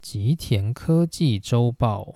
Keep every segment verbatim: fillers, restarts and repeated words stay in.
吉田科技周报。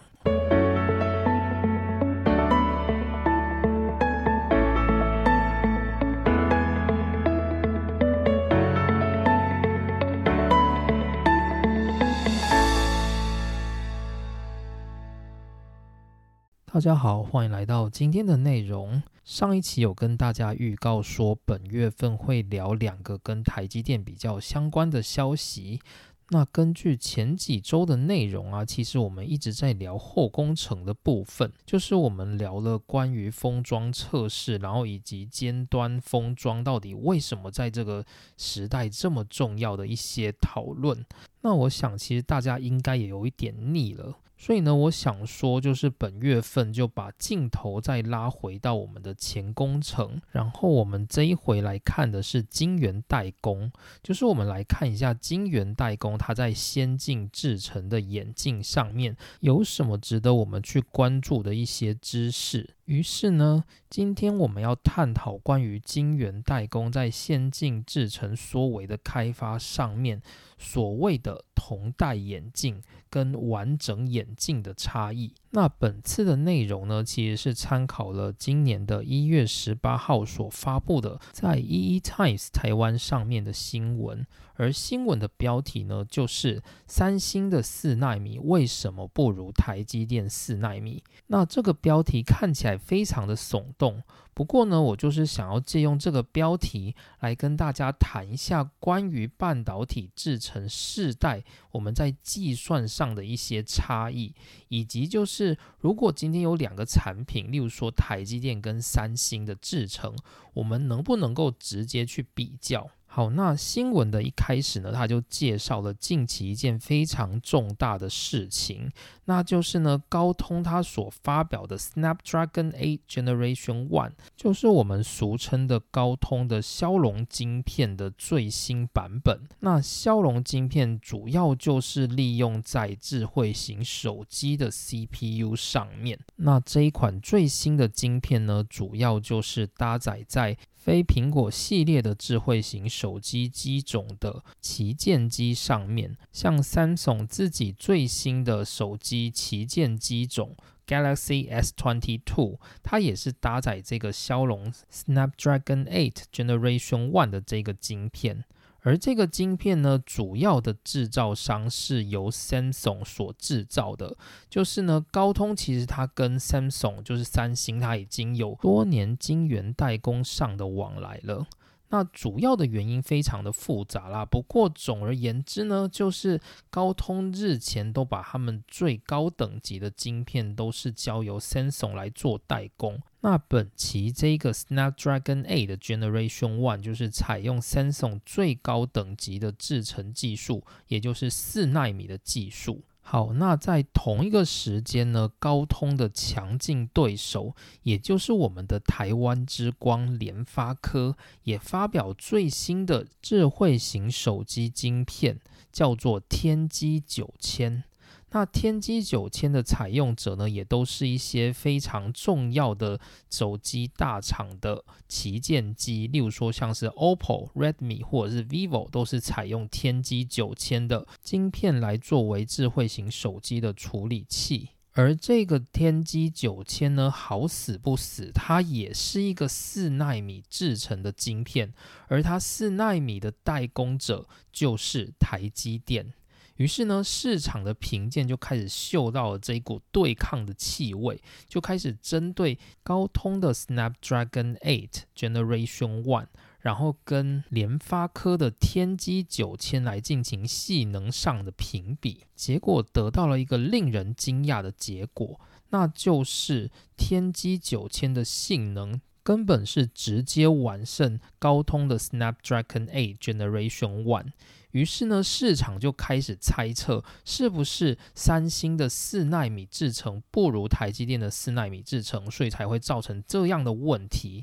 大家好，欢迎来到今天的内容。上一期有跟大家预告说，本月份会聊两个跟台积电比较相关的消息。那根据前几周的内容啊，其实我们一直在聊后工程的部分，就是我们聊了关于封装测试，然后以及尖端封装到底为什么在这个时代这么重要的一些讨论。那我想其实大家应该也有一点腻了，所以呢，我想说就是本月份就把镜头再拉回到我们的前工程，然后我们这一回来看的是晶圆代工，就是我们来看一下晶圆代工它在先进制程的演进上面有什么值得我们去关注的一些知识。于是呢，今天我们要探讨关于晶圆代工在先进制程缩微的开发上面所谓的同代演进跟完整演进的差异。那本次的内容呢，其实是参考了今年的一月十八号所发布的在 E E Times 台湾上面的新闻，而新闻的标题呢，就是三星的四奈米为什么不如台积电四奈米。那这个标题看起来非常的耸动，不过呢，我就是想要借用这个标题来跟大家谈一下关于半导体制程世代我们在计算上的一些差异，以及就是如果今天有两个产品，例如说台积电跟三星的制程，我们能不能够直接去比较。好，那新闻的一开始呢，他就介绍了近期一件非常重大的事情，那就是呢，高通它所发表的 Snapdragon 八 Generation 一，就是我们俗称的高通的骁龙晶片的最新版本。那骁龙晶片主要就是利用在智慧型手机的 C P U 上面。那这一款最新的晶片呢，主要就是搭载在非苹果系列的智慧型手机机种的旗舰机上面，像 Samsung 自己最新的手机旗舰机种 Galaxy S 二十二， 它也是搭载这个骁龙 Snapdragon 八 Generation 一的这个晶片。而这个晶片呢，主要的制造商是由 Samsung 所制造的，就是呢，高通其实它跟 Samsung 就是三星，它已经有多年晶圆代工上的往来了。那主要的原因非常的复杂啦，不过总而言之呢，就是高通日前都把他们最高等级的晶片都是交由 Samsung 来做代工。那本期这个 Snapdragon 八的 Generation 一就是采用 Samsung 最高等级的制程技术，也就是四奈米的技术。好，那在同一个时间呢，高通的强劲对手，也就是我们的台湾之光联发科，也发表最新的智慧型手机晶片，叫做天玑九千。那天玑九千的采用者呢，也都是一些非常重要的手机大厂的旗舰机，例如说像是 O P P O、Redmi 或者是 Vivo 都是采用天玑九千的晶片来作为智慧型手机的处理器。而这个天玑九千呢，好死不死，它也是一个四奈米制成的晶片，而它四奈米的代工者就是台积电。于是呢，市场的评鉴就开始嗅到了这一股对抗的气味，就开始针对高通的 Snapdragon 八 Generation 一，然后跟联发科的天玑九千来进行性能上的评比，结果得到了一个令人惊讶的结果，那就是天玑九千的性能根本是直接完胜高通的 Snapdragon 八 Generation 一。于是呢，市场就开始猜测，是不是三星的四奈米制程不如台积电的四奈米制程，所以才会造成这样的问题。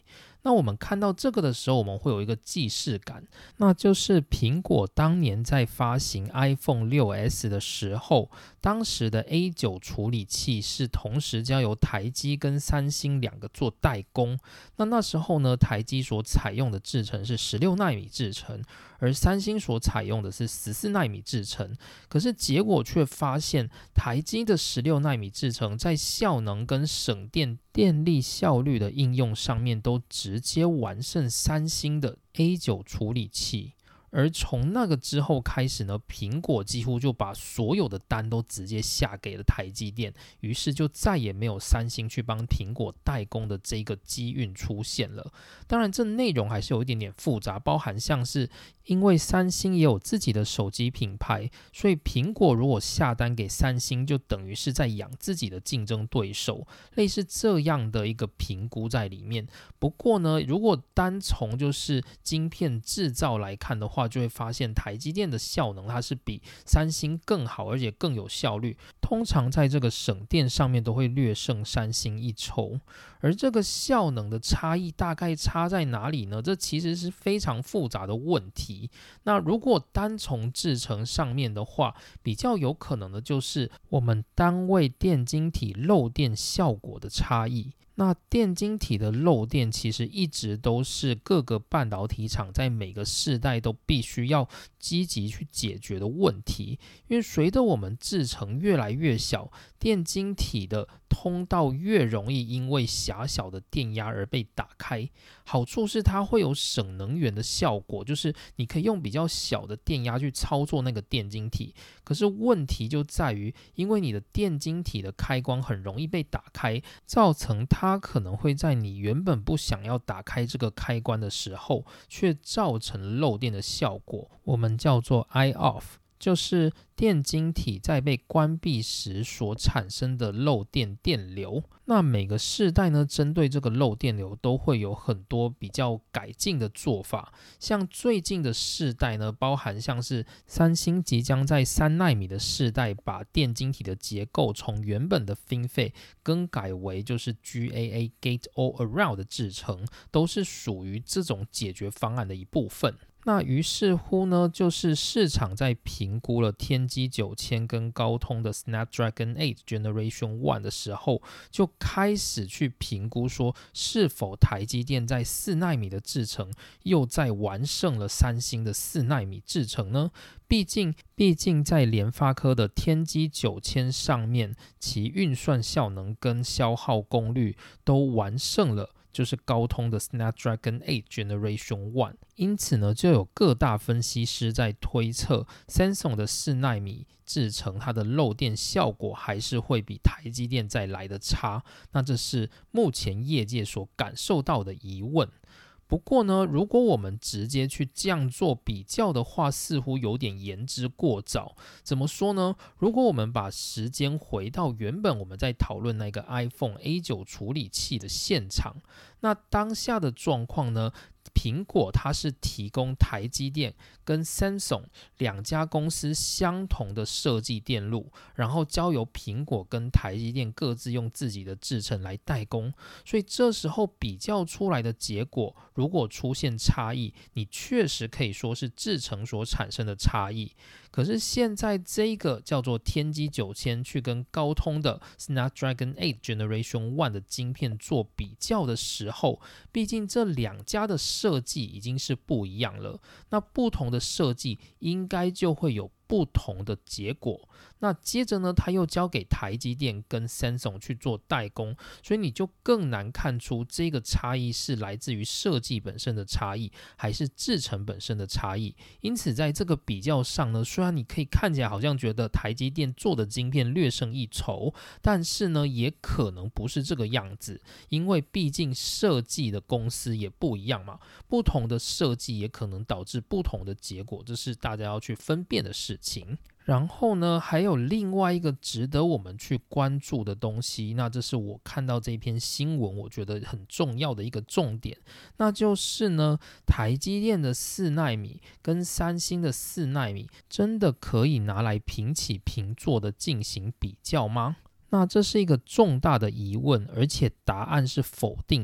那我们看到这个的时候，我们会有一个既视感，那就是苹果当年在发行 iPhone 六 S 的时候，当时的 A 九 处理器是同时交由台积跟三星两个做代工。那那时候呢，台积所采用的制程是十六奈米制程，而三星所采用的是十四奈米制程。可是结果却发现，台积的十六奈米制程在效能跟省电、电力效率的应用上面都直接完胜三星的 A 九 处理器。而从那个之后开始呢，苹果几乎就把所有的单都直接下给了台积电，于是就再也没有三星去帮苹果代工的这个机运出现了。当然这内容还是有一点点复杂，包含像是因为三星也有自己的手机品牌，所以苹果如果下单给三星，就等于是在养自己的竞争对手，类似这样的一个评估在里面。不过呢，如果单从就是晶片制造来看的话，就会发现台积电的效能它是比三星更好，而且更有效率，通常在这个省电上面都会略胜三星一筹。而这个效能的差异大概差在哪里呢？这其实是非常复杂的问题。那如果单从制程上面的话，比较有可能的就是我们单位电晶体漏电效果的差异。那电晶体的漏电其实一直都是各个半导体厂在每个世代都必须要积极去解决的问题，因为随着我们制程越来越小，电晶体的通道越容易因为狭小的电压而被打开。好处是它会有省能源的效果，就是你可以用比较小的电压去操作那个电晶体。可是问题就在于，因为你的电晶体的开关很容易被打开，造成它可能会在你原本不想要打开这个开关的时候，却造成漏电的效果，我们叫做 I off， 就是电晶体在被关闭时所产生的漏电电流。那每个世代呢，针对这个漏电流都会有很多比较改进的做法。像最近的世代呢，包含像是三星即将在三奈米的世代把电晶体的结构从原本的 FinFET 更改为就是 G A A Gate All Around 的制程，都是属于这种解决方案的一部分。那于是乎呢，就是市场在评估了天玑九千跟高通的 Snapdragon 八 Generation 一的时候，就开始去评估说，是否台积电在四奈米的制程又再完胜了三星的四奈米制程呢？毕竟，毕竟在联发科的天玑九千上面，其运算效能跟消耗功率都完胜了就是高通的 Snapdragon 八 Generation 一，因此呢，就有各大分析师在推测 Samsung 的四奈米制程它的漏电效果还是会比台积电再来的差，那这是目前业界所感受到的疑问。不过呢，如果我们直接去这样做比较的话，似乎有点言之过早。怎么说呢？如果我们把时间回到原本我们在讨论那个 iPhone A 九 处理器的现场，那当下的状况呢，苹果它是提供台积电跟 Samsung 两家公司相同的设计电路，然后交由苹果跟台积电各自用自己的制程来代工，所以这时候比较出来的结果，如果出现差异，你确实可以说是制程所产生的差异。可是现在这个叫做天玑九千去跟高通的 Snapdragon 八 Generation 一的晶片做比较的时候，毕竟这两家的设计已经是不一样了，那不同的设计应该就会有不同的结果。那接着呢，他又交给台积电跟 Samsung 去做代工，所以你就更难看出这个差异是来自于设计本身的差异，还是制程本身的差异。因此在这个比较上呢，虽然你可以看起来好像觉得台积电做的晶片略胜一筹，但是呢，也可能不是这个样子，因为毕竟设计的公司也不一样嘛，不同的设计也可能导致不同的结果，这是大家要去分辨的事情。然后呢，还有另外一个值得我们去关注的东西，那这是我看到这篇新闻我觉得很重要的一个重点，那就是呢，台积电的四奈米跟三星的四奈米真的可以拿来平起平坐的进行比较吗？那这是一个重大的疑问，而且答案是否定的。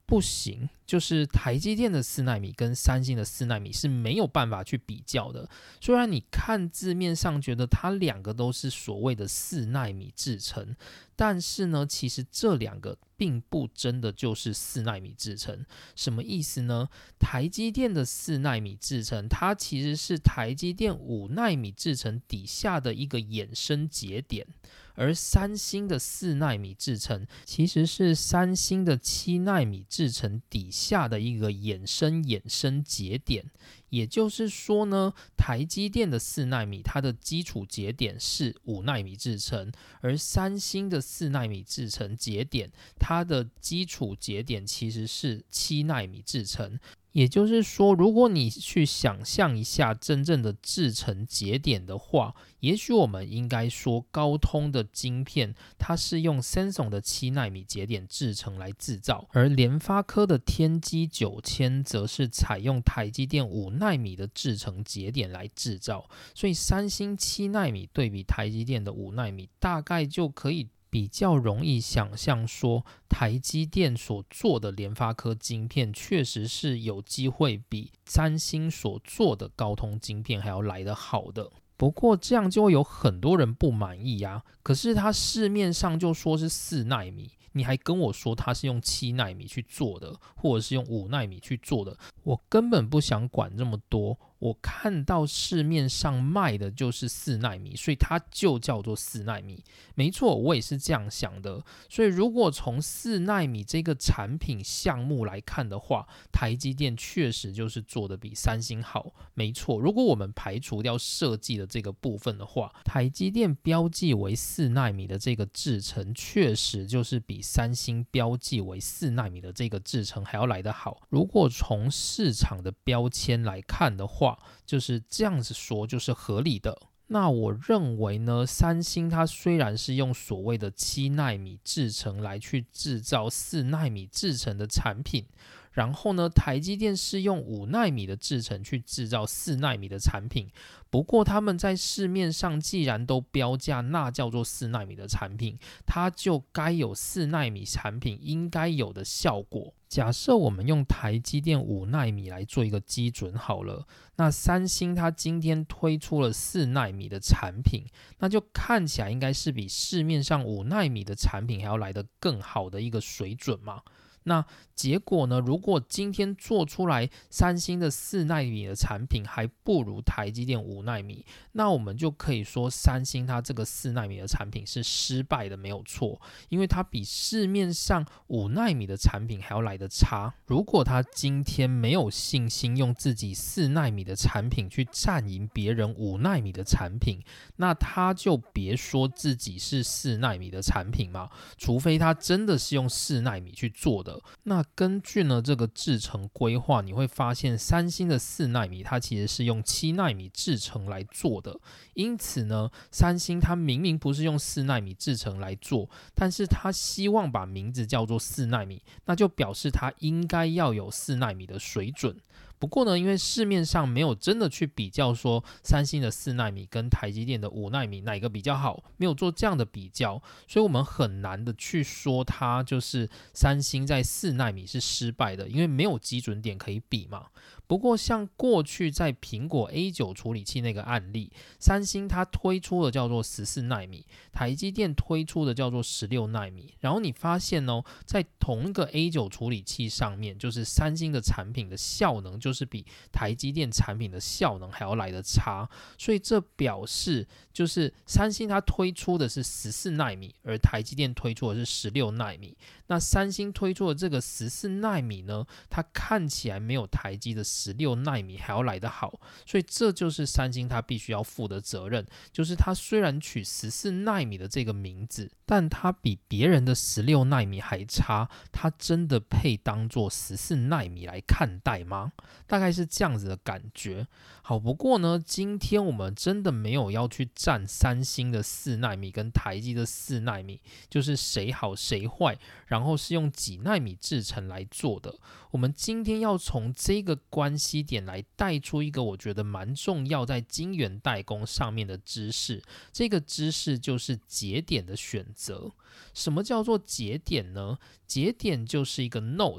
不行，就是台积电的四奈米跟三星的四奈米是没有办法去比较的。虽然你看字面上觉得它两个都是所谓的四奈米制程，但是呢，其实这两个并不真的就是四奈米制程。什么意思呢？台积电的四奈米制程，它其实是台积电五奈米制程底下的一个衍生节点。而三星的四奈米制程其实是三星的七奈米制程底下的一个衍生衍生节点。也就是说呢，台积电的四奈米它的基础节点是五奈米制程，而三星的四奈米制程节点它的基础节点其实是七奈米制程。也就是说，如果你去想象一下真正的制程节点的话，也许我们应该说高通的晶片它是用 Samsung 的七奈米节点制程来制造，而联发科的天玑九千则是采用台积电五奈米的制程节点来制造。所以三星七奈米对比台积电的五奈米，大概就可以比较容易想象说，台积电所做的联发科晶片确实是有机会比三星所做的高通晶片还要来得好的。不过这样就会有很多人不满意啊，可是它市面上就说是四奈米，你还跟我说它是用七奈米去做的，或者是用五奈米去做的，我根本不想管这么多。我看到市面上卖的就是四奈米，所以它就叫做四奈米。没错，我也是这样想的。所以如果从四奈米这个产品项目来看的话，台积电确实就是做的比三星好。没错，如果我们排除掉设计的这个部分的话，台积电标记为四奈米的这个制程确实就是比三星标记为四奈米的这个制程还要来得好。如果从市场的标签来看的话，就是这样子说就是合理的。那我认为呢，三星它虽然是用所谓的七奈米制程来去制造四奈米制程的产品，然后呢，台积电是用五奈米的制程去制造四奈米的产品。不过他们在市面上既然都标价那叫做四奈米的产品，它就该有四奈米产品应该有的效果。假设我们用台积电五奈米来做一个基准好了，那三星它今天推出了四奈米的产品，那就看起来应该是比市面上五奈米的产品还要来得更好的一个水准嘛。那结果呢，如果今天做出来三星的四奈米的产品还不如台积电五奈米，那我们就可以说三星它这个四奈米的产品是失败的，没有错，因为它比市面上五奈米的产品还要来得差。如果它今天没有信心用自己四奈米的产品去战赢别人五奈米的产品，那他就别说自己是四奈米的产品嘛，除非他真的是用四奈米去做的。那根据呢这个制程规划，你会发现三星的四奈米它其实是用七奈米制程来做的。因此呢，三星它明明不是用四奈米制程来做，但是它希望把名字叫做四奈米，那就表示它应该要有四奈米的水准。不过呢，因为市面上没有真的去比较说三星的四奈米跟台积电的五奈米哪个比较好，没有做这样的比较，所以我们很难的去说它就是三星在四奈米是失败的，因为没有基准点可以比嘛。不过像过去在苹果 A 九 处理器那个案例，三星它推出的叫做十四奈米，台积电推出的叫做十六奈米，然后你发现哦，在同一个 A 九 处理器上面，就是三星的产品的效能就是比台积电产品的效能还要来得差，所以这表示就是三星它推出的是十四奈米，而台积电推出的是十六奈米。那三星推出的这个十四奈米呢，它看起来没有台积的十六奈米还要来得好，所以这就是三星它必须要负的责任，就是它虽然取十四奈米的这个名字，但它比别人的十六奈米还差，它真的配当作十四奈米来看待吗？大概是这样子的感觉。好，不过呢，今天我们真的没有要去站三星的四奈米跟台积的四奈米，就是谁好谁坏，然后是用几奈米制程来做的。我们今天要从这个关系点来带出一个我觉得蛮重要在晶圆代工上面的知识，这个知识就是节点的选择。什么叫做节点呢？节点就是一个 node。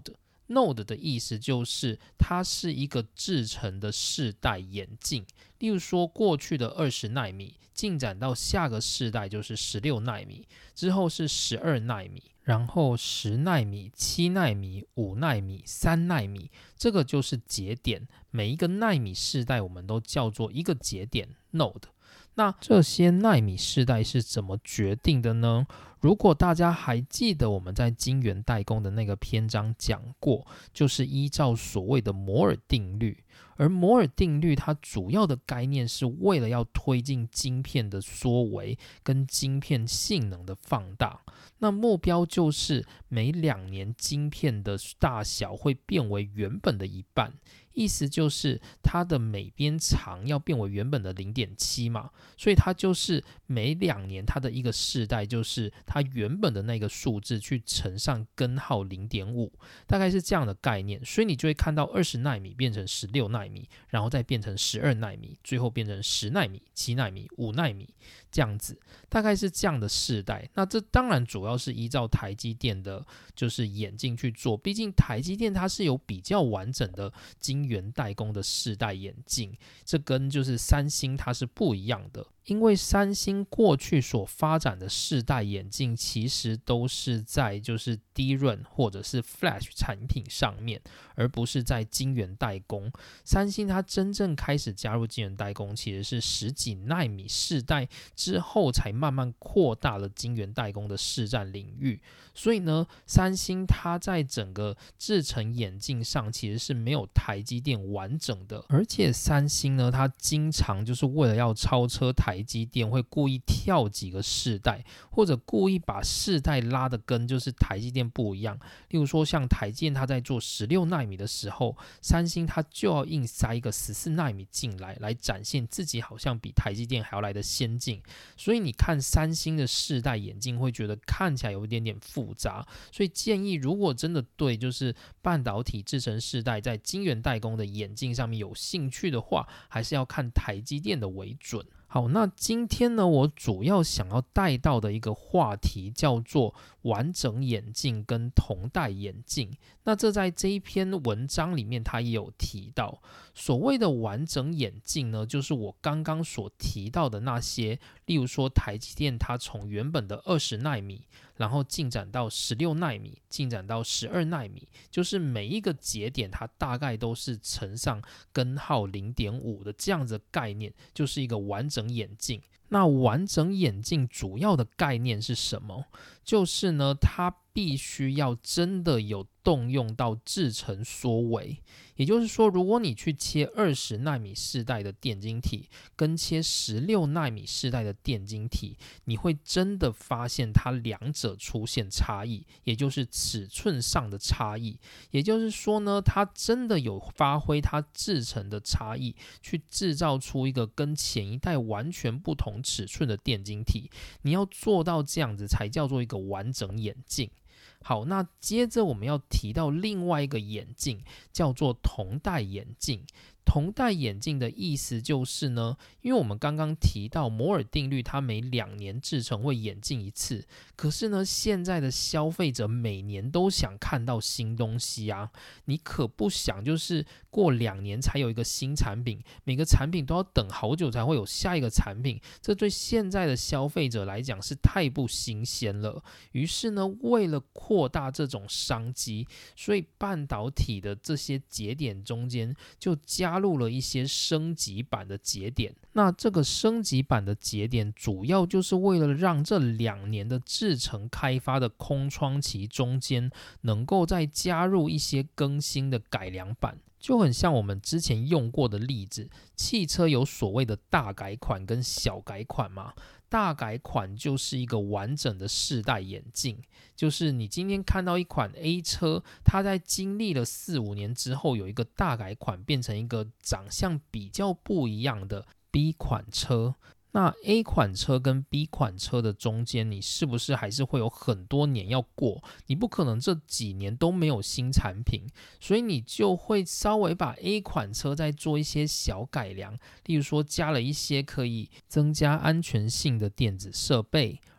Node 的意思就是它是一个制程的世代演进，例如说过去的二十奈米进展到下个世代就是十六奈米，之后是十二奈米，然后十奈米、七奈米、五奈米、三奈米，这个就是节点，每一个奈米世代我们都叫做一个节点 Node。那这些奈米世代是怎么决定的呢？如果大家还记得我们在晶圆代工的那个篇章讲过，就是依照所谓的摩尔定律。而摩尔定律它主要的概念是为了要推进晶片的缩微跟晶片性能的放大，那目标就是每两年晶片的大小会变为原本的一半，意思就是它的每边长要变为原本的 零点七 嘛，所以它就是每两年它的一个世代就是它原本的那个数字去乘上根号 零点五， 大概是这样的概念。所以你就会看到二十奈米变成十六奈米，然后再变成十二奈米，最后变成十奈米、七奈米、五奈米，这样子大概是这样的世代。那这当然主要是依照台积电的就是演进去做，毕竟台积电它是有比较完整的晶圆代工的世代演进，这跟就是三星它是不一样的。因为三星过去所发展的世代演进其实都是在就是 D R A M 或者是 Flash 产品上面，而不是在晶圆代工。三星它真正开始加入晶圆代工其实是十几奈米世代之后才慢慢扩大了晶圆代工的市占领域，所以呢三星它在整个制程演进上其实是没有台积电完整的，而且三星呢它经常就是为了要超车台积电会故意跳几个世代，或者故意把世代拉的跟就是台积电不一样。例如说像台积电它在做十六奈米的时候，三星它就要硬塞一个十四奈米进来，来展现自己好像比台积电还要来的先进。所以你看三星的世代演进会觉得看起来有一点点复杂，所以建议如果真的对就是半导体制程世代在晶圆代工的演进上面有兴趣的话，还是要看台积电的为准。好，那今天呢，我主要想要带到的一个话题叫做完整演进跟同代演进。那这在这一篇文章里面它也有提到，所谓的完整演进呢，就是我刚刚所提到的那些，例如说台积电它从原本的二十奈米，然后进展到十六奈米，进展到十二奈米，就是每一个节点它大概都是乘上根号 零点五 的这样子的概念，就是一个完整演进。那完整演进主要的概念是什么？就是呢，它必须要真的有动用到制程缩微，也就是说，如果你去切二十奈米世代的电晶体，跟切十六奈米世代的电晶体，你会真的发现它两者出现差异，也就是尺寸上的差异。也就是说呢，它真的有发挥它制程的差异，去制造出一个跟前一代完全不同尺寸的电晶体。你要做到这样子，才叫做一个完整演进。好，那接着我们要提到另外一个演进，叫做同代演进。同代演进的意思就是呢，因为我们刚刚提到摩尔定律，它每两年制程会演进一次，可是呢，现在的消费者每年都想看到新东西啊，你可不想就是过两年才有一个新产品，每个产品都要等好久才会有下一个产品，这对现在的消费者来讲是太不新鲜了。于是呢，为了扩大这种商机，所以半导体的这些节点中间就加加入了一些升级版的节点。那这个升级版的节点主要就是为了让这两年的制程开发的空窗期中间能够再加入一些更新的改良版，就很像我们之前用过的例子，汽车有所谓的大改款跟小改款嘛。大改款就是一个完整的世代演进，就是你今天看到一款 A 车，它在经历了四五年之后有一个大改款，变成一个长相比较不一样的 B 款车。那 A 款车跟 B 款车的中间，你是不是还是会有很多年要过？你不可能这几年都没有新产品，所以你就会稍微把 A 款车再做一些小改良，例如说加了一些可以增加安全性的电子设备，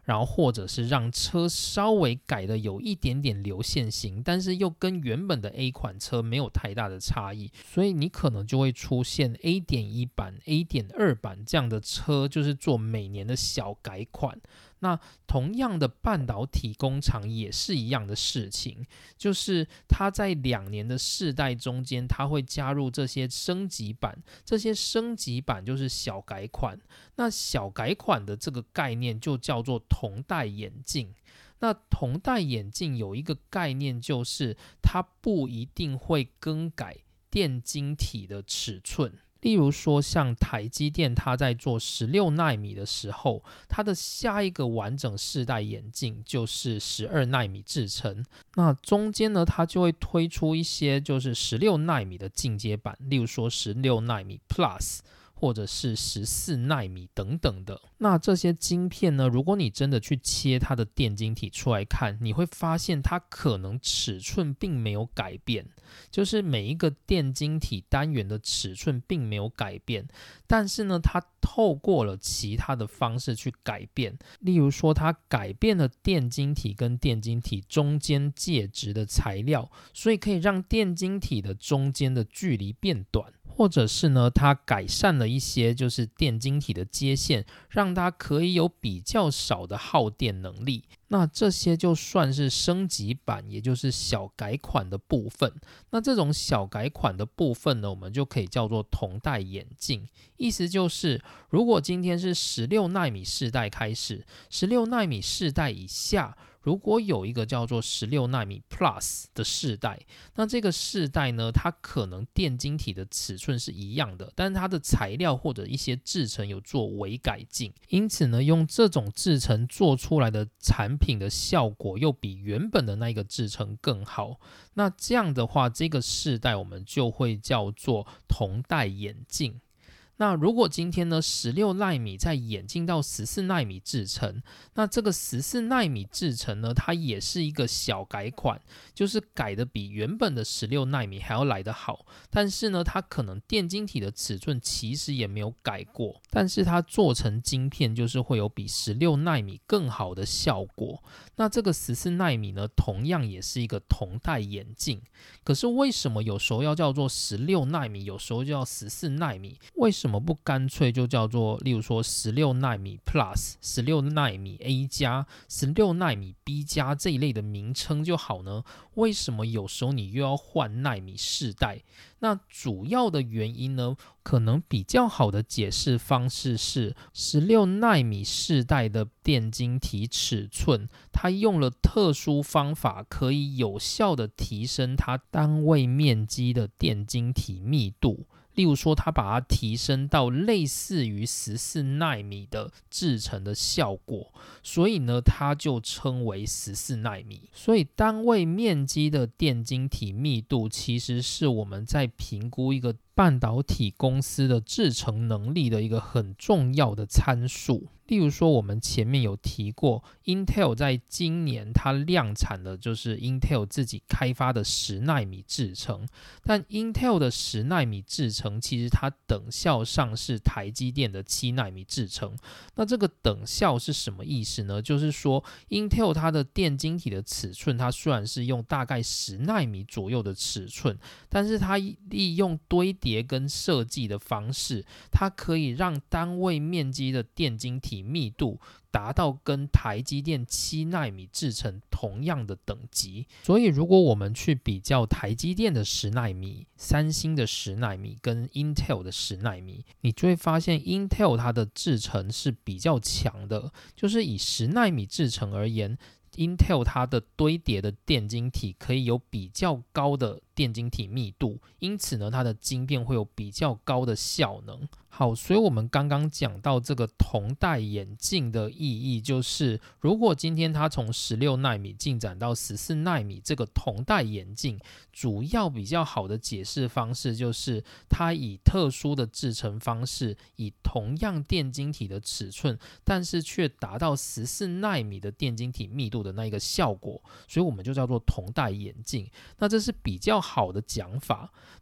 然后或者是让车稍微改的有一点点流线型，但是又跟原本的 A 款车没有太大的差异，所以你可能就会出现 A 点一 版、A 点二 版这样的车，就是做每年的小改款。那同样的半导体工厂也是一样的事情，就是它在两年的世代中间，它会加入这些升级版，这些升级版就是小改款。那小改款的这个概念就叫做同戴眼镜。那同戴眼镜有一个概念，就是它不一定会更改电晶体的尺寸。例如说像台积电它在做十六奈米的时候，它的下一个完整世代眼镜就是十二奈米制程，那中间呢它就会推出一些就是十六奈米的进阶版，例如说十六奈米 Plus或者是十四奈米等等的。那这些晶片呢，如果你真的去切它的电晶体出来看，你会发现它可能尺寸并没有改变，就是每一个电晶体单元的尺寸并没有改变，但是呢它透过了其他的方式去改变，例如说它改变了电晶体跟电晶体中间介质的材料，所以可以让电晶体的中间的距离变短，或者是呢它改善了一些就是电晶体的接线，让它可以有比较少的耗电能力。那这些就算是升级版，也就是小改款的部分。那这种小改款的部分呢，我们就可以叫做同戴眼镜。意思就是，如果今天是十六奈米世代开始，十六奈米世代以下，如果有一个叫做十六奈米 Plus 的世代，那这个世代呢，它可能电晶体的尺寸是一样的，但是它的材料或者一些制程有做微改进，因此呢，用这种制程做出来的产品的效果又比原本的那个制程更好。那这样的话，这个世代我们就会叫做同戴眼镜。那如果今天呢，十六奈米再演进到十四奈米制程，那这个十四奈米制程呢，它也是一个小改款，就是改的比原本的十六奈米还要来得好，但是呢，它可能电晶体的尺寸其实也没有改过，但是它做成晶片就是会有比十六奈米更好的效果。那这个十四奈米呢，同样也是一个同戴眼镜。可是为什么有时候要叫做十六奈米，有时候就叫十四奈米？为什么不干脆就叫做，例如说十六奈米 Plus、十六奈米 A 加、十六奈米 B 加这一类的名称就好呢？为什么有时候你又要换奈米世代？那主要的原因呢，可能比较好的解释方式是，十六奈米世代的电晶体尺寸，它用了特殊方法，可以有效的提升它单位面积的电晶体密度。例如说，它把它提升到类似于十四奈米的制程的效果，所以呢，它就称为十四奈米。所以，单位面积的电晶体密度，其实是我们在评估一个半导体公司的制程能力的一个很重要的参数。例如说，我们前面有提过 Intel 在今年它量产的就是 Intel 自己开发的十奈米制程，但 Intel 的十奈米制程其实它等效上是台积电的七奈米制程。那这个等效是什么意思呢？就是说 Intel 它的电晶体的尺寸，它虽然是用大概十奈米左右的尺寸，但是它利用堆叠跟设计的方式，它可以让单位面积的电晶体密度达到跟台积电七奈米制程同样的等级。所以如果我们去比较台积电的十奈米、三星的十奈米跟 Intel 的十奈米，你就会发现 Intel 它的制程是比较强的，就是以十奈米制程而言， Intel 它的堆叠的电晶体可以有比较高的电晶体密度，因此呢，它的晶片会有比较高的效能。好，所以我们刚刚讲到这个同戴眼镜的意义，就是如果今天它从十六奈米进展到十四奈米，这个同戴眼镜主要比较好的解释方式就是它以特殊的制程方式，以同样电晶体的尺寸，但是却达到十四奈米的电晶体密度的那一个效果，所以我们就叫做同戴眼镜。那这是比较好的讲法。那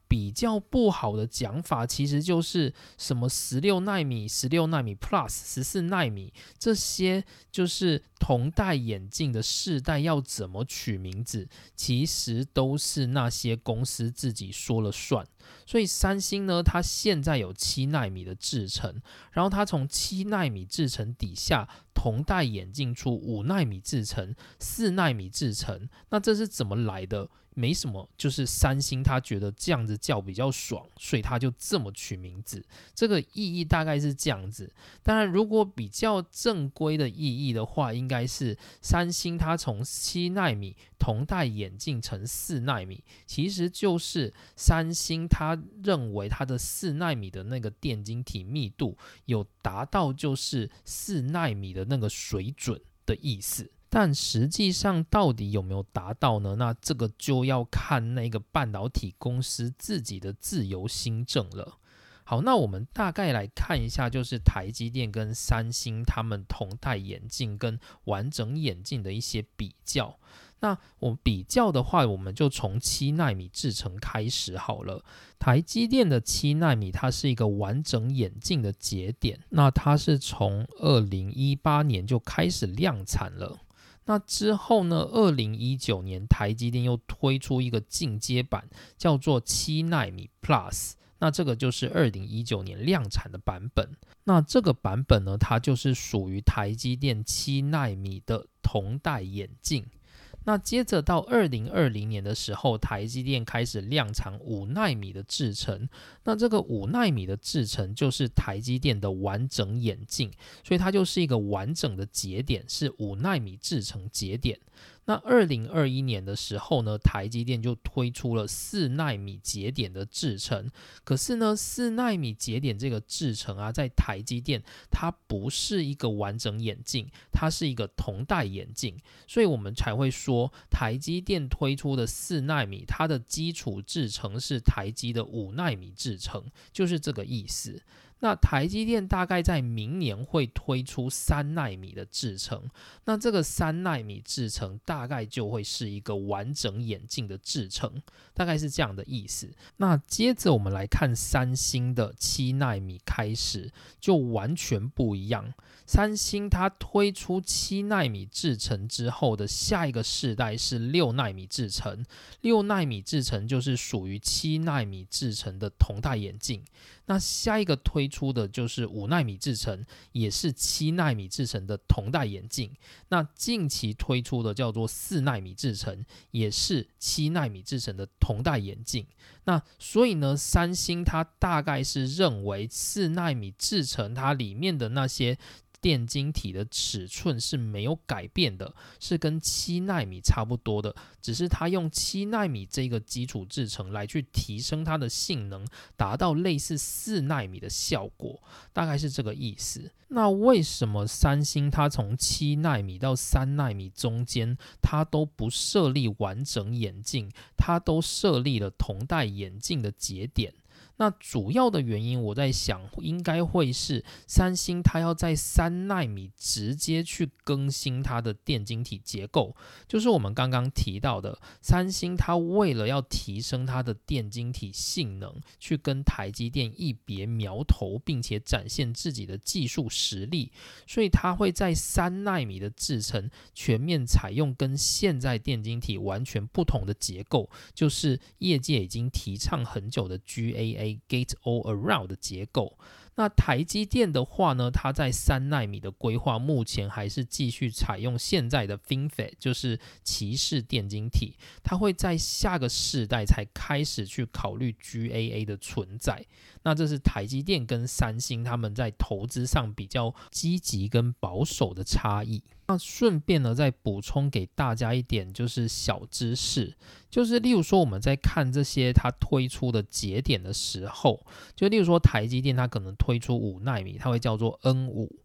比较不好的讲法其实就是什么十六奈米、十六奈米 Plus、十四奈米这些就是同代眼镜的世代要怎么取名字，其实都是那些公司自己说了算。所以三星呢，它现在有七奈米的制程，然后它从七奈米制程底下同代眼镜出五奈米制程、四奈米制程，那这是怎么来的？没什么，就是三星他觉得这样子叫比较爽，所以他就这么取名字。这个意义大概是这样子。当然，如果比较正规的意义的话，应该是三星它从七奈米同代眼镜成四奈米，其实就是三星他认为它的四奈米的那个电晶体密度有达到就是四奈米的那个水准的意思。但实际上到底有没有达到呢？那这个就要看那个半导体公司自己的自由心证了。好，那我们大概来看一下，就是台积电跟三星他们同代眼镜跟完整眼镜的一些比较。那我们比较的话，我们就从七奈米制程开始好了。台积电的七奈米，它是一个完整眼镜的节点，那它是从二零一八年就开始量产了。那之后呢，二零一九年台积电又推出一个进阶版，叫做七奈米 Plus， 那这个就是二零一九年量产的版本。那这个版本呢，它就是属于台积电七奈米的同代眼镜。那接着到二零二零年的时候，台积电开始量产五奈米的制程。那这个五奈米的制程就是台积电的完整眼镜，所以它就是一个完整的节点，是五奈米制程节点。那二零二一年的时候呢，台积电就推出了四奈米节点的制程。可是呢，四奈米节点这个制程啊，在台积电它不是一个完整眼镜，它是一个同代眼镜，所以我们才会说台积电推出的四奈米，它的基础制程是台积的五奈米制程，就是这个意思。那台积电大概在明年会推出三奈米的制程，那这个三奈米制程大概就会是一个完整眼镜的制程，大概是这样的意思。那接着我们来看三星的七奈米开始就完全不一样。三星它推出七奈米制程之后的下一个世代是六奈米制程，六奈米制程就是属于七奈米制程的同代眼镜。那下一个推出的就是五奈米制程，也是七奈米制程的同代眼镜。那近期推出的叫做四奈米制程，也是七奈米制程的同代眼镜。那所以呢，三星它大概是认为四奈米制程它里面的那些电晶体的尺寸是没有改变的，是跟七奈米差不多的，只是它用七奈米这个基础制程来去提升它的性能，达到类似四奈米的效果，大概是这个意思。那为什么三星它从七奈米到三奈米中间，它都不设立完整眼镜，它都设立了同代眼镜的节点？那主要的原因，我在想，应该会是三星它要在三奈米直接去更新它的电晶体结构，就是我们刚刚提到的，三星它为了要提升它的电晶体性能，去跟台积电一别苗头，并且展现自己的技术实力，所以它会在三奈米的制程全面采用跟现在电晶体完全不同的结构，就是业界已经提倡很久的 G A A。Gate All Around 的结构。那台积电的话呢，它在三奈米的规划目前还是继续采用现在的 FinFET， 就是骑士电晶体，它会在下个世代才开始去考虑 G A A 的存在。那这是台积电跟三星他们在投资上比较积极跟保守的差异。那顺便呢，再补充给大家一点就是小知识，就是例如说我们在看这些它推出的节点的时候，就例如说台积电它可能推出五奈米，它会叫做 N 五，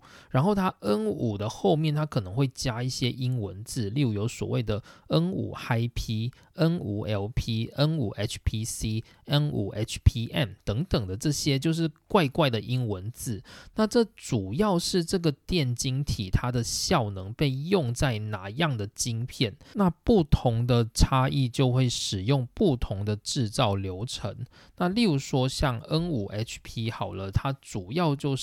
然后它 N 五 的后面它可能会加一些英文字，例如有所谓的 N 五 High P、N 五 L P、N 五 H P C、N 五 H P M 等等的这些就是怪怪的英文字。那这主要是这个电晶体它的效能被用在哪样的晶片，那不同的差异就会使用不同的制造流程。那例如说像 N 五 H P 好了，它主要就是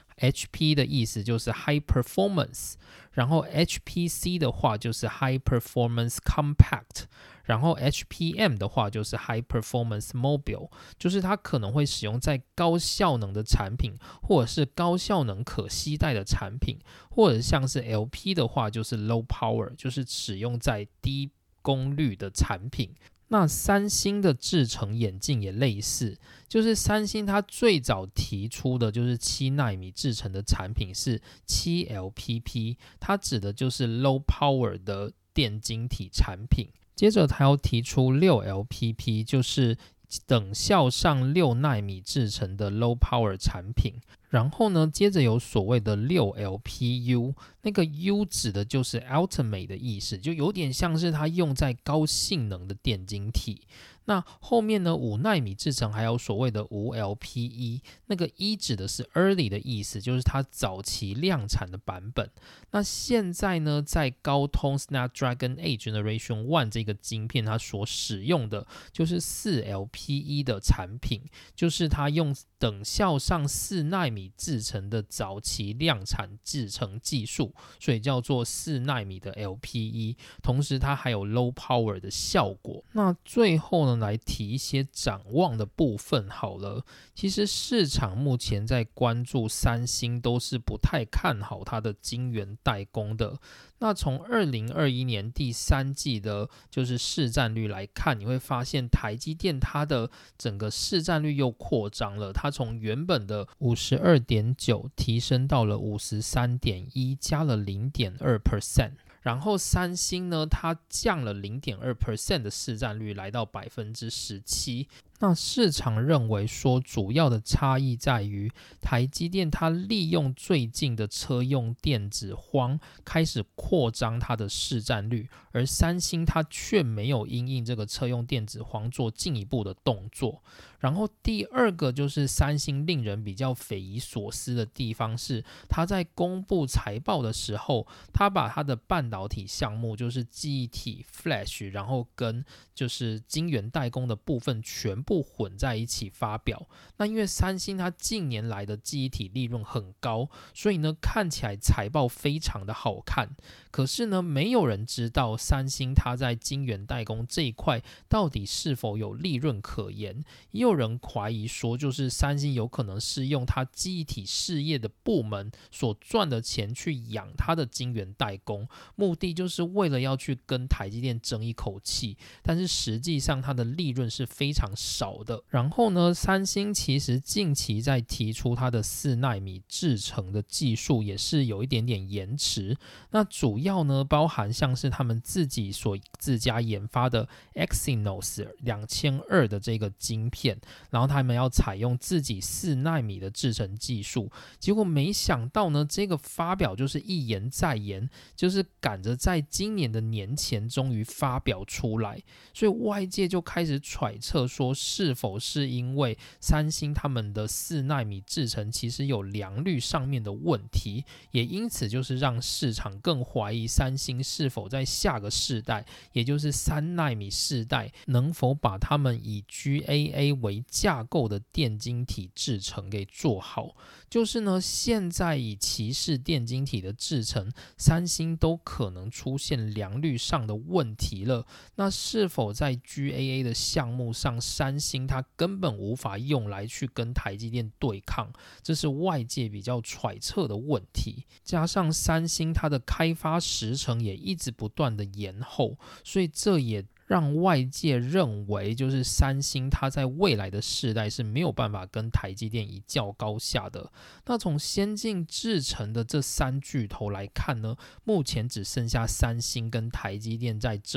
H P 的意思就是 High Performance， 然后 H P C 的话就是 High Performance Compact， 然后 H P M 的话就是 High Performance Mobile， 就是它可能会使用在高效能的产品，或者是高效能可携带的产品，或者像是 L P 的话就是 Low Power， 就是使用在低功率的产品。那三星的制程眼镜也类似，就是三星它最早提出的就是七奈米制程的产品是 七 L P P， 它指的就是 low power 的电晶体产品。接着它要提出 六 L P P， 就是等效上六奈米制程的 low power 产品。然后呢，接着有所谓的 六 L P U， 那个 U 指的就是 Ultimate 的意思，就有点像是它用在高性能的电晶体。那后面呢，五奈米制程还有所谓的 五 L P E， 那个 E 指的是 early 的意思，就是它早期量产的版本。那现在呢，在高通 Snapdragon 八 Generation 一这个晶片，它所使用的就是 四 L P E 的产品，就是它用等效上四奈米制程的早期量产制程技术，所以叫做四奈米的 L P E， 同时它还有 low power 的效果。那最后呢，来提一些展望的部分好了。其实市场目前在关注三星都是不太看好它的晶圆代工的。那从二零二一年第三季的就是市占率来看，你会发现台积电它的整个市占率又扩张了，它从原本的 百分之五十二点九 提升到了 百分之五十三点一， 加了 百分之零点二。然后三星呢，它降了 百分之零点二 的市占率，来到 百分之十七。那市场认为说，主要的差异在于台积电它利用最近的车用电子荒开始扩张它的市占率，而三星它却没有因应这个车用电子荒做进一步的动作。然后第二个就是三星令人比较匪夷所思的地方是，它在公布财报的时候，它把它的半导体项目，就是记忆体 Flash， 然后跟就是晶圆代工的部分全部混在一起发表。那因为三星它近年来的记忆体利润很高，所以呢看起来财报非常的好看。可是呢，没有人知道三星它在晶圆代工这一块到底是否有利润可言。也有人怀疑说，就是三星有可能是用它记忆体事业的部门所赚的钱去养它的晶圆代工，目的就是为了要去跟台积电争一口气，但是实际上它的利润是非常少的。然后呢，三星其实近期在提出它的四奈米制程的技术也是有一点点延迟。那主要呢包含像是他们自己所自家研发的 Exynos 两千二的这个晶片，然后他们要采用自己四奈米的制程技术。结果没想到呢，这个发表就是一延再延，就是赶着在今年的年前终于发表出来。所以外界就开始揣测说，是否是因为三星他们的四奈米制程其实有良率上面的问题，也因此就是让市场更怀疑三星是否在下个世代，也就是三奈米世代，能否把他们以 G A A 为架构的电晶体制程给做好。就是呢，现在以骑士电晶体的制程，三星都可能出现良率上的问题了。那是否在 G A A 的项目上，三星它根本无法用来去跟台积电对抗，这是外界比较揣测的问题。加上三星它的开发时程也一直不断的延后，所以这也让外界认为，就是三星它在未来的世代是没有办法跟台积电一较高下的。那从先进制程的这三巨头来看呢，目前只剩下三星跟台积电在争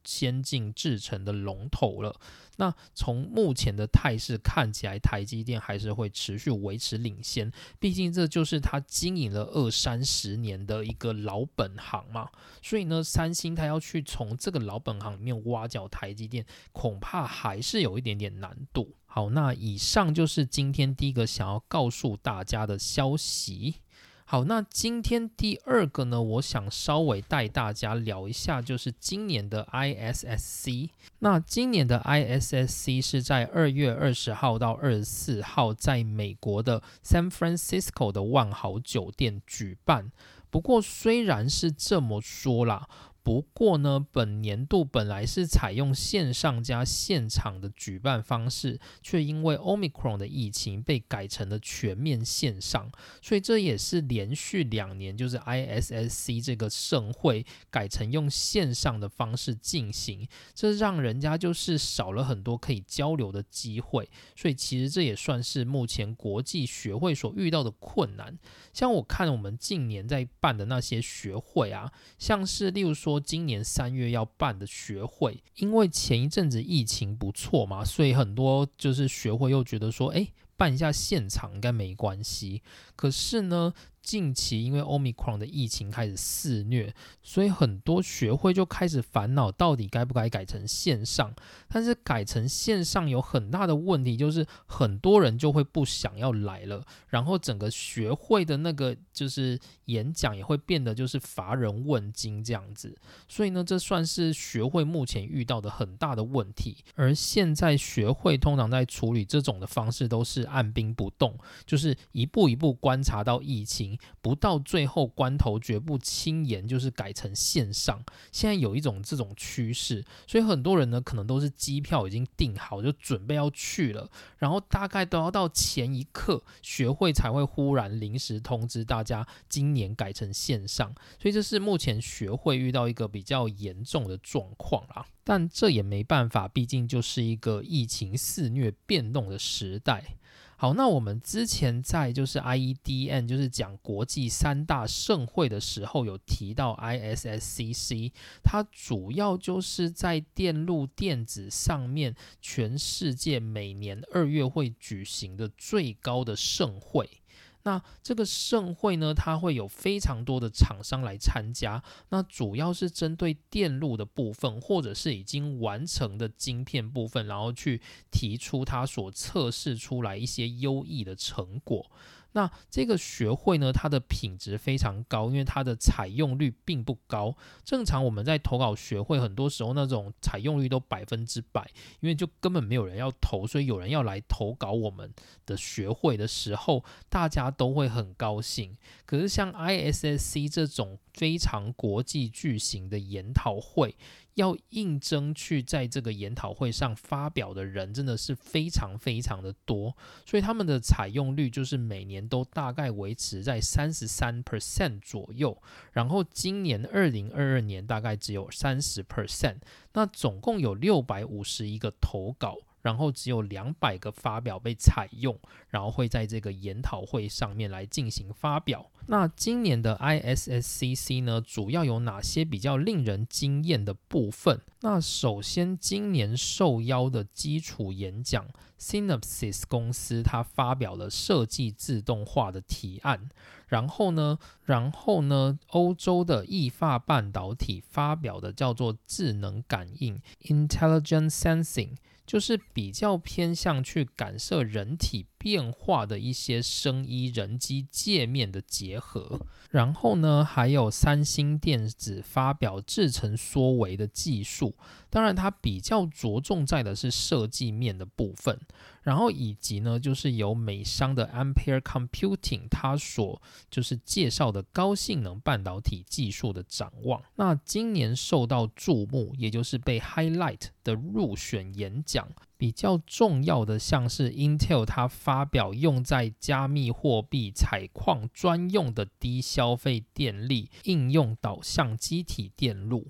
先进制程的龙头了。那从目前的态势看起来，台积电还是会持续维持领先，毕竟这就是它经营了二三十年的一个老本行嘛。所以呢，三星它要去从这个老本行里面挖角台积电，恐怕还是有一点点难度。好，那以上就是今天第一个想要告诉大家的消息。好，那今天第二个呢，我想稍微带大家聊一下，就是今年的 I S S C。那今年的 I S S C 是在二月二十号到二十四号在美国的 San Francisco 的万豪酒店举办。不过虽然是这么说啦，不过呢，本年度本来是采用线上加现场的举办方式，却因为 Omicron 的疫情被改成了全面线上，所以这也是连续两年就是 I S S C 这个盛会改成用线上的方式进行，这让人家就是少了很多可以交流的机会，所以其实这也算是目前国际学会所遇到的困难。像我看我们近年在办的那些学会啊，像是例如说今年三月要办的学会，因为前一阵子疫情不错嘛，所以很多就是学会又觉得说，哎，办一下现场应该没关系。可是呢，近期因为 Omicron 的疫情开始肆虐，所以很多学会就开始烦恼到底该不该改成线上。但是改成线上有很大的问题，就是很多人就会不想要来了，然后整个学会的那个就是演讲也会变得就是乏人问津这样子。所以呢，这算是学会目前遇到的很大的问题。而现在学会通常在处理这种的方式都是按兵不动，就是一步一步观察到疫情，不到最后关头绝不轻言，就是改成线上。现在有一种这种趋势，所以很多人呢可能都是机票已经订好，就准备要去了，然后大概都要到前一刻，学会才会忽然临时通知大家今年改成线上。所以这是目前学会遇到一个比较严重的状况啦。但这也没办法，毕竟就是一个疫情肆虐变动的时代。好，那我们之前在就是 I E D N 就是讲国际三大盛会的时候有提到 I S S C C， 它主要就是在电路电子上面全世界每年二月会举行的最高的盛会。那这个盛会呢，它会有非常多的厂商来参加，那主要是针对电路的部分，或者是已经完成的晶片部分，然后去提出它所测试出来一些优异的成果。那这个学会呢，它的品质非常高，因为它的采用率并不高。正常我们在投稿学会，很多时候那种采用率都百分之百，因为就根本没有人要投，所以有人要来投稿我们的学会的时候，大家都会很高兴。可是像 I S S C 这种非常国际巨型的研讨会，要应征去在这个研讨会上发表的人真的是非常非常的多，所以他们的采用率就是每年都大概维持在 百分之三十三 左右，然后今年二零二二年大概只有 百分之三十， 那总共有六百五十一个投稿，然后只有两百个发表被采用，然后会在这个研讨会上面来进行发表。那今年的 I S S C C 呢，主要有哪些比较令人惊艳的部分？那首先今年受邀的基础演讲 Synopsys 公司它发表了设计自动化的提案，然后呢然后呢欧洲的意法半导体发表的叫做智能感应 Intelligent Sensing，就是比较偏向去感受人体变化的一些生医人机界面的结合。然后呢，还有三星电子发表制程缩微的技术，当然它比较着重在的是设计面的部分。然后以及呢，就是由美商的 Ampere Computing 它所就是介绍的高性能半导体技术的展望。那今年受到注目，也就是被 highlight 的入选演讲，比较重要的像是 Intel 它发表用在加密货币采矿专用的低消费电力应用导向机体电路。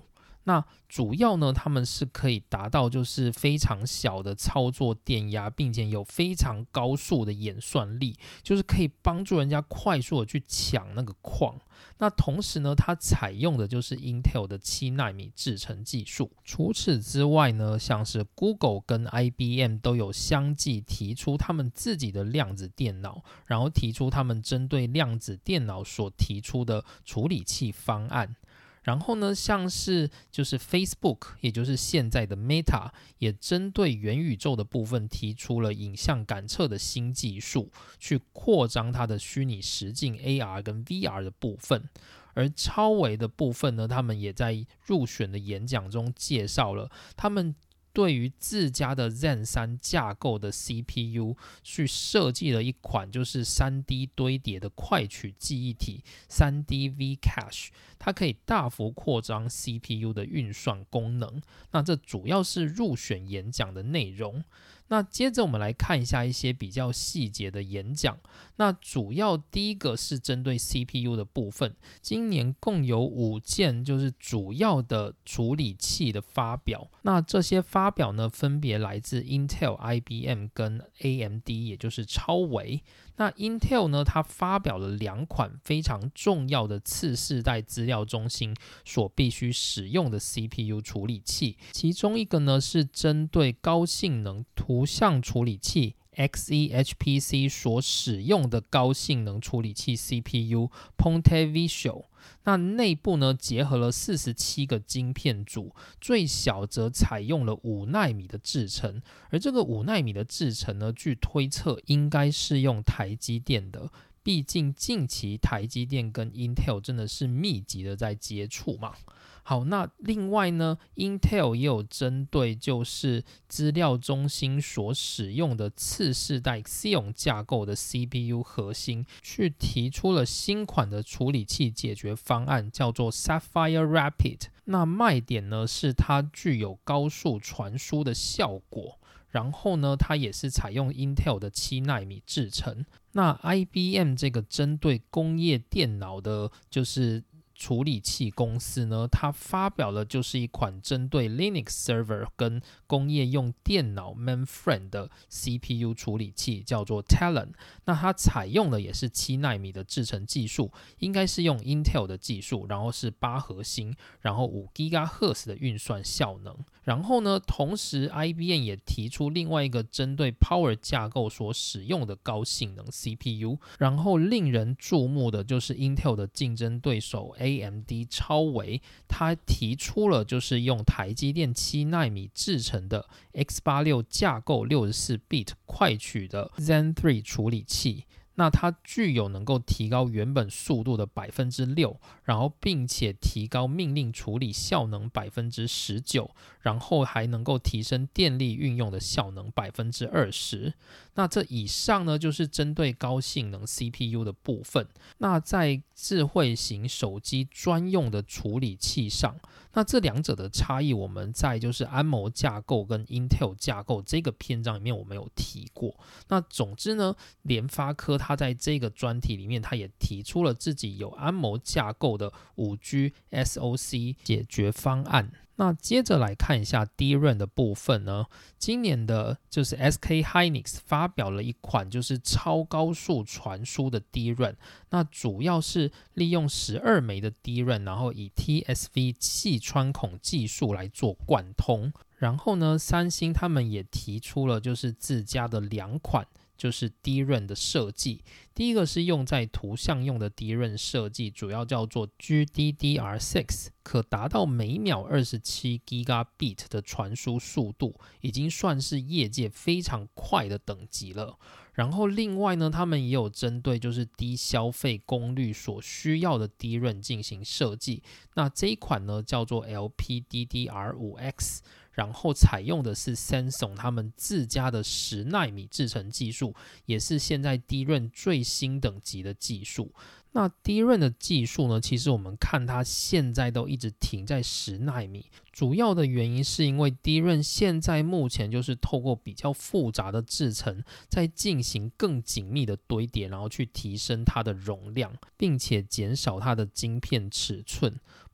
那主要呢，他们是可以达到就是非常小的操作电压，并且有非常高速的演算力，就是可以帮助人家快速的去抢那个矿。那同时呢，它采用的就是 Intel 的七奈米制程技术。除此之外呢，像是 Google 跟 I B M 都有相继提出他们自己的量子电脑，然后提出他们针对量子电脑所提出的处理器方案。然后呢，像是就是 Facebook， 也就是现在的 Meta， 也针对元宇宙的部分提出了影像感测的新技术，去扩张它的虚拟实境 A R 跟 V R 的部分。而超微的部分呢，他们也在入选的演讲中介绍了他们对于自家的 Zen 三架构的 C P U 去设计了一款就是 三 D 堆叠的快取记忆体 三 D V Cache， 它可以大幅扩张 C P U 的运算功能。那这主要是入选演讲的内容。那接着我们来看一下一些比较细节的演讲。那主要第一个是针对 C P U 的部分，今年共有五件就是主要的处理器的发表。那这些发表呢，分别来自 Intel、I B M 跟 A M D， 也就是超微。那 Intel 呢，它发表了两款非常重要的次世代资料中心所必须使用的 C P U 处理器，其中一个呢是针对高性能图像处理器 X E H P C 所使用的高性能处理器 C P U Ponte Visual。那内部呢结合了四十七个晶片组，最小则采用了五奈米的制程，而这个五奈米的制程呢，据推测应该是用台积电的，毕竟近期台积电跟 Intel 真的是密集的在接触嘛。好，那另外呢 Intel 也有针对就是资料中心所使用的次世代 Xeon 架构的 C P U 核心，去提出了新款的处理器解决方案，叫做 Sapphire Rapid。 那卖点呢是它具有高速传输的效果，然后呢它也是采用 Intel 的七奈米制程。那 I B M 这个针对工业电脑的就是处理器公司呢，它发表了就是一款针对 Linux Server 跟工业用电脑 Mainframe 的 C P U 处理器，叫做 Talon。 那它采用的也是七奈米的制程技术，应该是用 Intel 的技术，然后是八核心，然后五 G H Z 的运算效能。然后呢，同时 I B M 也提出另外一个针对 Power 架构所使用的高性能 C P U。 然后令人注目的就是 Intel 的竞争对手 A M D 超微，它提出了就是用台积电七奈米制成的 X 八十六 架构 六十四 bit 快取的 Zen 三 处理器。那它具有能够提高原本速度的 百分之六， 然后并且提高命令处理效能 百分之十九， 然后还能够提升电力运用的效能 百分之二十。 那这以上呢就是针对高性能 C P U 的部分。那在智慧型手机专用的处理器上，那这两者的差异我们在就是安谋架构跟 Intel 架构这个篇章里面我们有提过。那总之呢，联发科它在这个专题里面它也提出了自己有安谋架构的 五 G S O C 解决方案。那接着来看一下 D R A M 的部分呢，今年的就是 S K Hynix 发表了一款就是超高速传输的 D R A M， 那主要是利用十二枚的 D R A M， 然后以 T S V 细穿孔技术来做贯通。然后呢，三星他们也提出了就是自家的两款就是 D R A M 的设计。第一个是用在图像用的 D R A M 设计，主要叫做 G D D R 六， 可达到每秒二十七 Gigabit 的传输速度，已经算是业界非常快的等级了。然后另外呢，他们也有针对就是低消费功率所需要的 D R A M 进行设计。那这一款呢叫做 L P D D R 五 X，然后采用的是 Samsung 他们自家的十奈米制程技术，也是现在 D R A M 最新等级的技术。那 D R A M 的技术呢，其实我们看它现在都一直停在十奈米，主要的原因是因为 D R A M 现在目前就是透过比较复杂的制程，在进行更紧密的堆叠，然后去提升它的容量，并且减少它的晶片尺寸。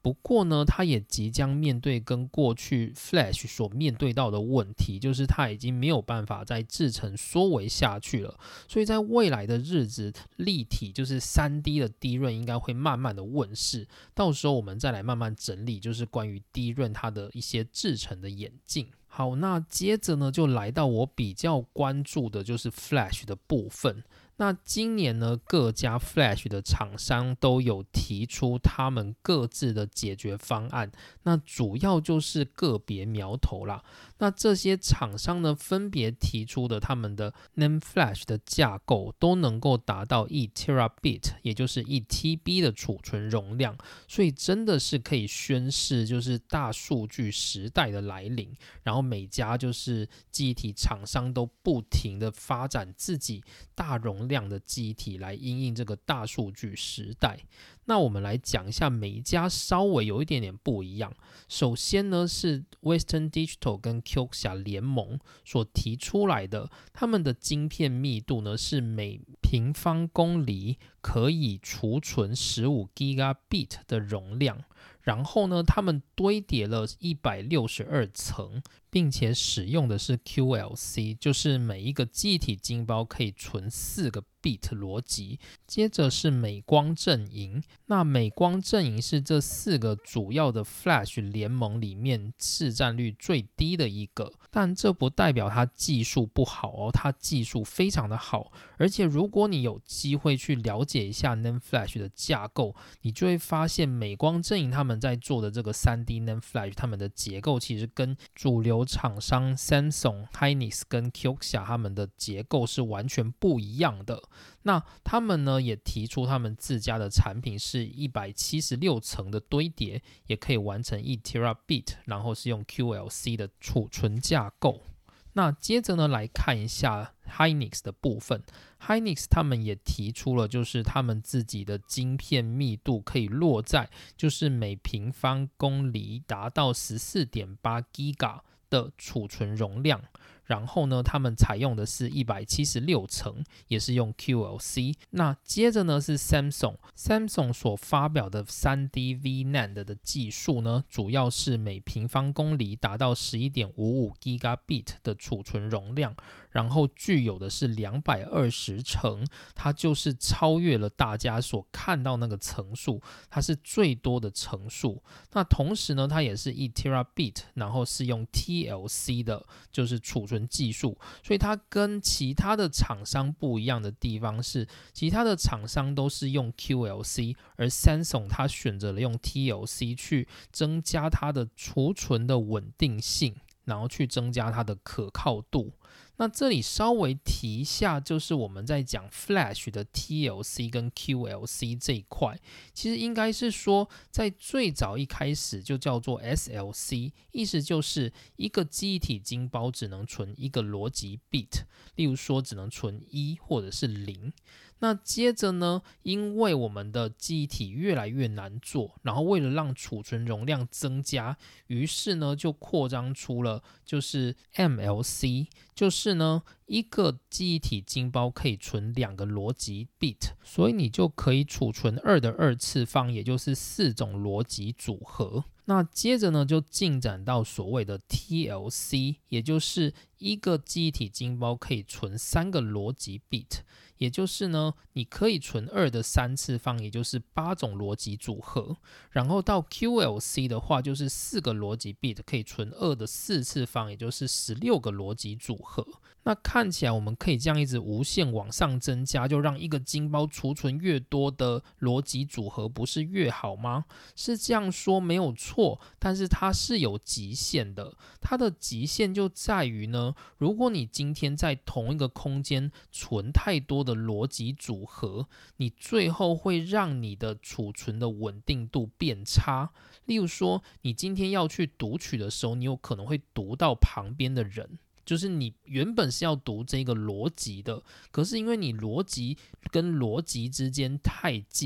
不过呢，它也即将面对跟过去 Flash 所面对到的问题，就是它已经没有办法再制程缩微下去了，所以在未来的日子，立体就是 三 D 的 D R A M 应该会慢慢的问世，到时候我们再来慢慢整理，就是关于 D R A M 它的一些制程的演进。好，那接着呢，就来到我比较关注的就是 Flash 的部分。那今年呢，各家 Flash 的厂商都有提出他们各自的解决方案，那主要就是个别苗头啦。那这些厂商呢，分别提出的他们的 NAND Flash 的架构都能够达到一 Terabit， 也就是一 T B 的储存容量，所以真的是可以宣示就是大数据时代的来临。然后每家就是记忆体厂商都不停的发展自己大容量的记忆体来因应这个大数据时代。那我们来讲一下每一家稍微有一点点不一样。首先呢，是 Western Digital 跟 Kioxia 联盟所提出来的，他们的晶片密度呢是每平方公里可以储存十五 Gigabit 的容量，然后呢，他们堆叠了一百六十二层，并且使用的是 Q L C， 就是每一个记忆体晶包可以存四个 bit 逻辑。接着是美光阵营，那美光阵营是这四个主要的 Flash 联盟里面市占率最低的一个，但这不代表它技术不好哦，它技术非常的好，而且如果你有机会去了解一下 NAND Flash 的架构，你就会发现美光阵营他们在做的这个 三 D NAND Flash， 他们的结构其实跟主流厂商 Samsung、Hynix 跟 Kioxia 他们的结构是完全不一样的。那他们呢也提出他们自家的产品是一百七十六层的堆叠，也可以完成一 Terabit， 然后是用 Q L C 的储存架构。那接着呢来看一下 Hynix 的部分。 Hynix 他们也提出了就是他们自己的晶片密度可以落在就是每平方公里达到 十四点八 Giga 的储存容量，然后呢他们采用的是一百七十六层，也是用 Q L C。 那接着呢是 Samsung Samsung 所发表的 三 D V NAND 的技术呢，主要是每平方公里达到 十一点五五 Gigabit 的储存容量，然后具有的是两百二十层，它就是超越了大家所看到那个层数，它是最多的层数。那同时呢它也是一 Terabit， 然后是用 T L C 的就是储存技术，所以它跟其他的厂商不一样的地方是，其他的厂商都是用 Q L C， 而 Samsung 它选择了用 T L C 去增加它的储存的稳定性，然后去增加它的可靠度。那这里稍微提一下，就是我们在讲 Flash 的 T L C 跟 Q L C 这一块，其实应该是说在最早一开始就叫做 S L C， 意思就是一个记忆体晶包只能存一个逻辑 bit， 例如说只能存一或者是零。那接着呢，因为我们的记忆体越来越难做，然后为了让储存容量增加，于是呢就扩张出了就是 M L C， 就是呢一个记忆体晶包可以存两个逻辑 bit， 所以你就可以储存二的二次方，也就是四种逻辑组合。那接着呢就进展到所谓的 T L C， 也就是一个记忆体晶包可以存三个逻辑 bit， 也就是呢你可以存二的三次方，也就是八种逻辑组合。然后到 Q L C 的话，就是四个逻辑 bit 可以存二的四次方，也就是十六个逻辑组合。那看起来我们可以这样一直无限往上增加，就让一个晶包储存越多的逻辑组合不是越好吗？是这样说没有错，但是它是有极限的。它的极限就在于呢，如果你今天在同一个空间存太多的逻辑组合，你最后会让你的储存的稳定度变差。例如说你今天要去读取的时候，你有可能会读到旁边的人，就是你原本是要读这个逻辑的，可是因为你逻辑跟逻辑之间太近，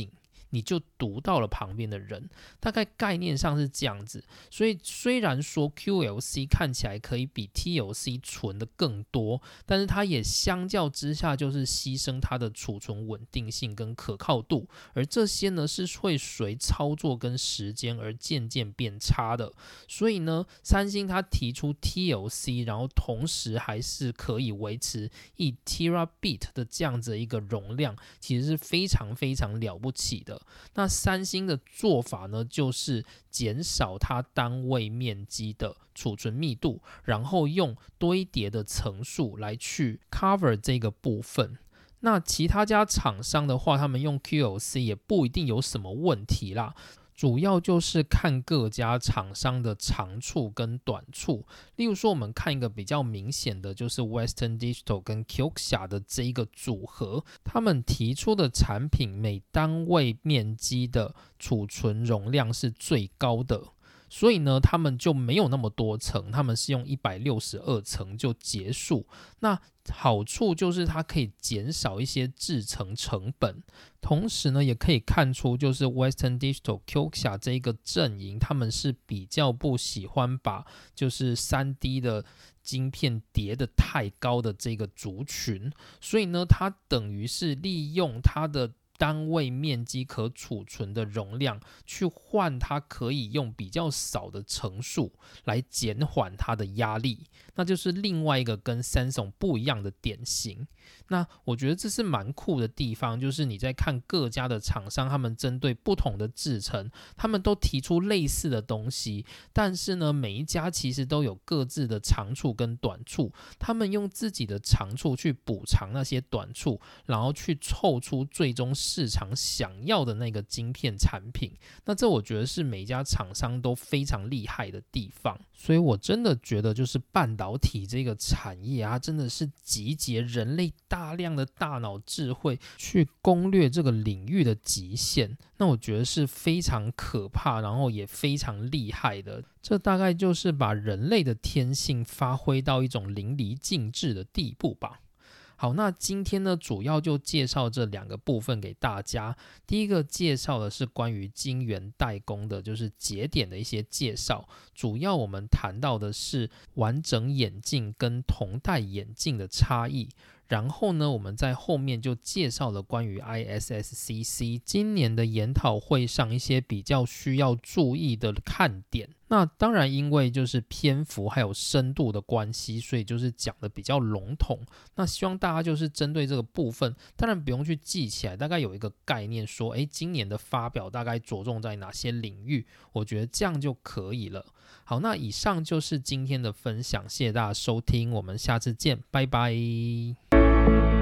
你就读到了旁边的人，大概概念上是这样子。所以虽然说 Q L C 看起来可以比 T L C 存的更多，但是它也相较之下就是牺牲它的储存稳定性跟可靠度，而这些呢是会随操作跟时间而渐渐变差的。所以呢，三星它提出 T L C， 然后同时还是可以维持一 Terabit 的这样子的一个容量，其实是非常非常了不起的。那三星的做法呢，就是减少它单位面积的储存密度，然后用堆叠的层数来去 cover 这个部分。那其他家厂商的话，他们用 Q L C 也不一定有什么问题啦，主要就是看各家厂商的长处跟短处。例如说，我们看一个比较明显的，就是 Western Digital 跟 Kioxia 的这一个组合，他们提出的产品每单位面积的储存容量是最高的。所以呢，他们就没有那么多层，他们是用一百六十二层就结束。那好处就是它可以减少一些制程成本，同时呢，也可以看出就是 Western Digital、Kioxia 这一个阵营，他们是比较不喜欢把就是 三 D 的晶片叠得太高的这个族群，所以呢，它等于是利用它的单位面积可储存的容量去换它可以用比较少的层数来减缓它的压力，那就是另外一个跟 Samsung 不一样的典型。那我觉得这是蛮酷的地方，就是你在看各家的厂商，他们针对不同的制程，他们都提出类似的东西，但是呢，每一家其实都有各自的长处跟短处，他们用自己的长处去补偿那些短处，然后去凑出最终市场想要的那个晶片产品。那这我觉得是每一家厂商都非常厉害的地方。所以我真的觉得就是半导体这个产业啊，真的是集结人类大量的大脑智慧去攻略这个领域的极限，那我觉得是非常可怕，然后也非常厉害的。这大概就是把人类的天性发挥到一种淋漓尽致的地步吧。好，那今天呢，主要就介绍这两个部分给大家。第一个介绍的是关于晶圆代工的，就是节点的一些介绍。主要我们谈到的是完整眼镜跟同戴眼镜的差异。然后呢，我们在后面就介绍了关于 I S S C C 今年的研讨会上一些比较需要注意的看点。那当然因为就是篇幅还有深度的关系，所以就是讲的比较笼统。那希望大家就是针对这个部分，当然不用去记起来，大概有一个概念说，诶，今年的发表大概着重在哪些领域，我觉得这样就可以了。好，那以上就是今天的分享，谢谢大家收听，我们下次见，拜拜。